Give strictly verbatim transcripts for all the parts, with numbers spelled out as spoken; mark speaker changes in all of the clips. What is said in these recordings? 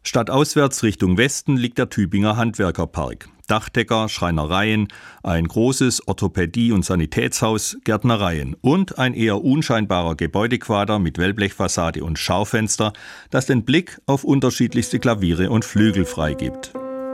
Speaker 1: Stadtauswärts Richtung Westen liegt der Tübinger Handwerkerpark. Dachdecker, Schreinereien, ein großes Orthopädie- und Sanitätshaus, Gärtnereien und ein eher unscheinbarer Gebäudequader mit Wellblechfassade und Schaufenster, das den Blick auf unterschiedlichste Klaviere und Flügel freigibt.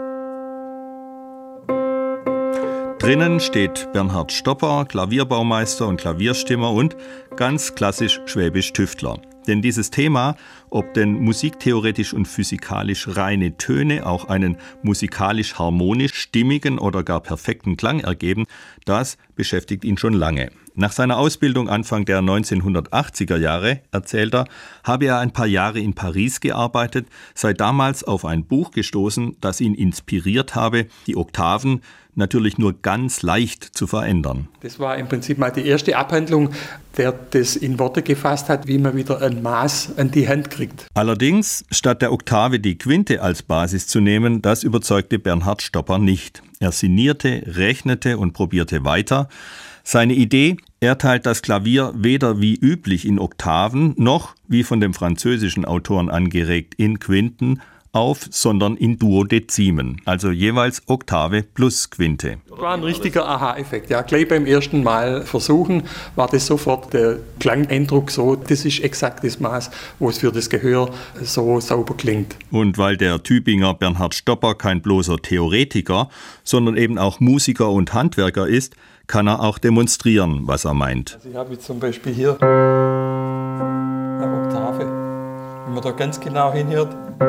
Speaker 1: Drinnen steht Bernhard Stopper, Klavierbaumeister und Klavierstimmer und ganz klassisch schwäbisch Tüftler. Denn dieses Thema, ob denn musiktheoretisch und physikalisch reine Töne auch einen musikalisch harmonisch stimmigen oder gar perfekten Klang ergeben, das beschäftigt ihn schon lange. Nach seiner Ausbildung Anfang der neunzehnhundertachtziger Jahre, erzählt er, habe er ein paar Jahre in Paris gearbeitet, sei damals auf ein Buch gestoßen, das ihn inspiriert habe, die Oktaven natürlich nur ganz leicht zu verändern.
Speaker 2: Das war im Prinzip mal die erste Abhandlung, der das in Worte gefasst hat, wie man wieder ein Maß an die Hand kriegt.
Speaker 1: Allerdings, statt der Oktave die Quinte als Basis zu nehmen, das überzeugte Bernhard Stopper nicht. Er sinnierte, rechnete und probierte weiter. Seine Idee, er teilt das Klavier weder wie üblich in Oktaven, noch, wie von dem französischen Autoren angeregt, in Quinten auf, sondern in Duodezimen, also jeweils Oktave plus Quinte.
Speaker 2: Das war ein richtiger Aha-Effekt. Ja, gleich beim ersten Mal versuchen war das sofort der Klangeindruck so, das ist exakt das Maß, wo es für das Gehör so sauber klingt.
Speaker 1: Und weil der Tübinger Bernhard Stopper kein bloßer Theoretiker, sondern eben auch Musiker und Handwerker ist, kann er auch demonstrieren, was er meint.
Speaker 2: Also ich habe jetzt zum Beispiel hier eine Oktave. Wenn man da ganz genau hinhört,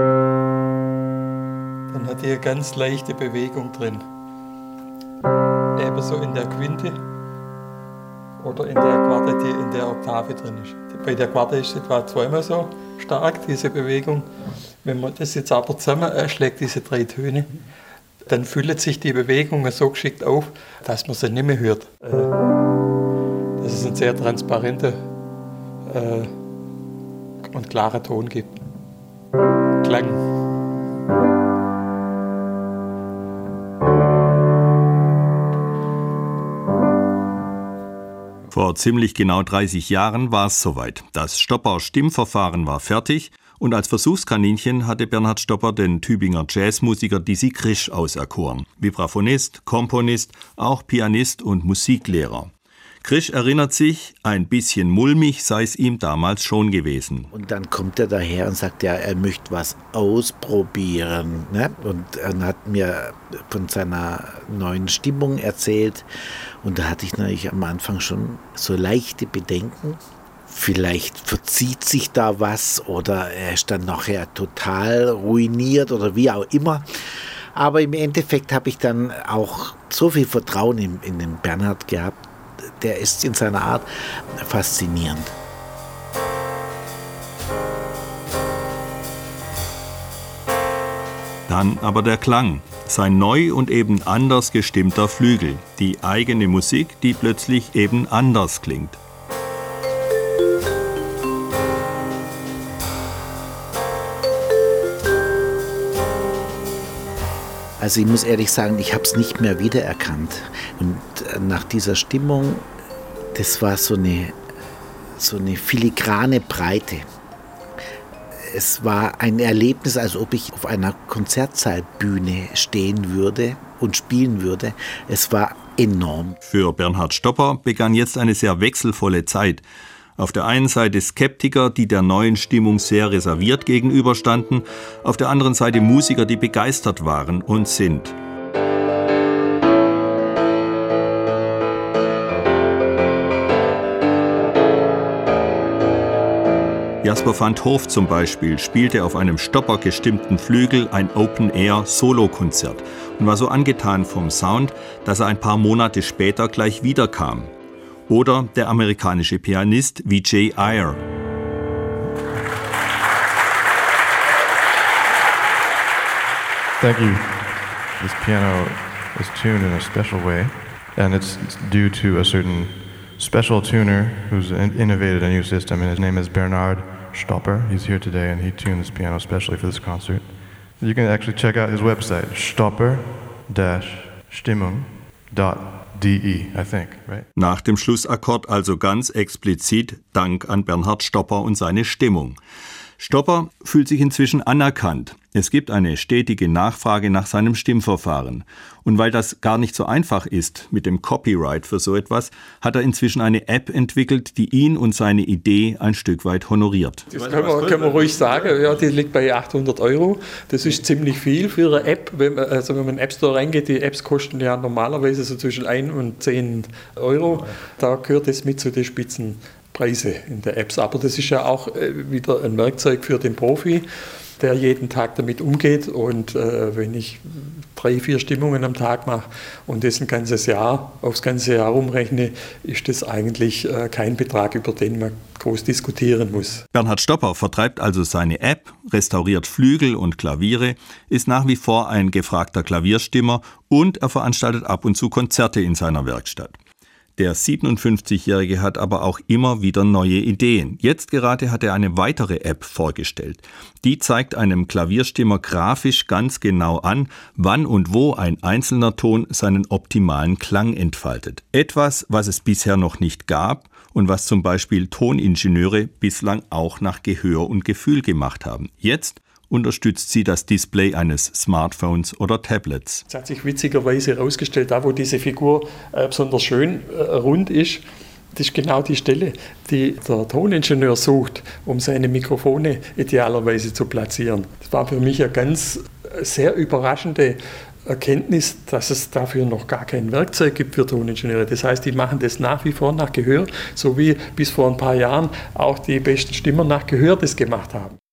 Speaker 2: dann hat die eine ganz leichte Bewegung drin. Ebenso in der Quinte oder in der Quarte, die in der Oktave drin ist. Bei der Quarte ist es etwa zweimal so stark, diese Bewegung. Wenn man das jetzt aber zusammenschlägt, diese drei Töne, dann füllt sich die Bewegung so geschickt auf, dass man sie nicht mehr hört. Dass es einen sehr transparenten und klaren Ton gibt. Klang.
Speaker 1: Vor ziemlich genau dreißig Jahren war es soweit. Das Stopper-Stimmverfahren war fertig und als Versuchskaninchen hatte Bernhard Stopper den Tübinger Jazzmusiker Dizzy Krisch auserkoren. Vibraphonist, Komponist, auch Pianist und Musiklehrer. Krisch erinnert sich, ein bisschen mulmig sei es ihm damals schon gewesen.
Speaker 3: Und dann kommt er daher und sagt, ja, er möchte was ausprobieren. Ne? Und er hat mir von seiner neuen Stimmung erzählt. Und da hatte ich natürlich am Anfang schon so leichte Bedenken. Vielleicht verzieht sich da was oder er ist dann nachher total ruiniert oder wie auch immer. Aber im Endeffekt habe ich dann auch so viel Vertrauen in, in den Bernhard gehabt. Der ist in seiner Art faszinierend.
Speaker 1: Dann aber der Klang. Sein neu und eben anders gestimmter Flügel. Die eigene Musik, die plötzlich eben anders klingt.
Speaker 3: Also ich muss ehrlich sagen, ich habe es nicht mehr wiedererkannt. Und nach dieser Stimmung, das war so eine, so eine filigrane Breite. Es war ein Erlebnis, als ob ich auf einer Konzertsaalbühne stehen würde und spielen würde. Es war enorm.
Speaker 1: Für Bernhard Stopper begann jetzt eine sehr wechselvolle Zeit. Auf der einen Seite Skeptiker, die der neuen Stimmung sehr reserviert gegenüberstanden, auf der anderen Seite Musiker, die begeistert waren und sind. Jasper van 't Hof zum Beispiel spielte auf einem Stopper gestimmten Flügel ein Open-Air-Solokonzert und war so angetan vom Sound, dass er ein paar Monate später gleich wiederkam. Oder der amerikanische Pianist Vijay Iyer.
Speaker 4: Thank you. This piano is tuned in a special way, and it's due to a certain special tuner who's innovated a new system, and his name is Bernhard Stopper. He's here today, and he tuned this piano especially for this concert. You can actually check out his website, stopper dash stimmung dot de, I think, right?
Speaker 1: Nach dem Schlussakkord also ganz explizit Dank an Bernhard Stopper und seine Stimmung. Stopper fühlt sich inzwischen anerkannt. Es gibt eine stetige Nachfrage nach seinem Stimmverfahren. Und weil das gar nicht so einfach ist mit dem Copyright für so etwas, hat er inzwischen eine App entwickelt, die ihn und seine Idee ein Stück weit honoriert.
Speaker 2: Das können wir, können wir ruhig sagen, ja, die liegt bei achthundert Euro. Das ist ziemlich viel für eine App. Wenn man, also wenn man in den App Store reingeht, die Apps kosten ja normalerweise so zwischen ein und zehn Euro. Da gehört es mit zu den Spitzenpreisen in der Apps. Aber das ist ja auch wieder ein Werkzeug für den Profi, der jeden Tag damit umgeht. Und äh, wenn ich drei, vier Stimmungen am Tag mache und das ein ganzes Jahr, aufs ganze Jahr umrechne, ist das eigentlich äh, kein Betrag, über den man groß diskutieren muss.
Speaker 1: Bernhard Stopper vertreibt also seine App, restauriert Flügel und Klaviere, ist nach wie vor ein gefragter Klavierstimmer und er veranstaltet ab und zu Konzerte in seiner Werkstatt. Der siebenundfünfzigjährige hat aber auch immer wieder neue Ideen. Jetzt gerade hat er eine weitere App vorgestellt. Die zeigt einem Klavierstimmer grafisch ganz genau an, wann und wo ein einzelner Ton seinen optimalen Klang entfaltet. Etwas, was es bisher noch nicht gab und was zum Beispiel Toningenieure bislang auch nach Gehör und Gefühl gemacht haben. Jetzt unterstützt sie das Display eines Smartphones oder Tablets.
Speaker 2: Es hat sich witzigerweise herausgestellt, da wo diese Figur äh, besonders schön äh, rund ist, das ist genau die Stelle, die der Toningenieur sucht, um seine Mikrofone idealerweise zu platzieren. Das war für mich eine ganz äh, sehr überraschende Erkenntnis, dass es dafür noch gar kein Werkzeug gibt für Toningenieure. Das heißt, die machen das nach wie vor nach Gehör, so wie bis vor ein paar Jahren auch die besten Stimmer nach Gehör das gemacht haben.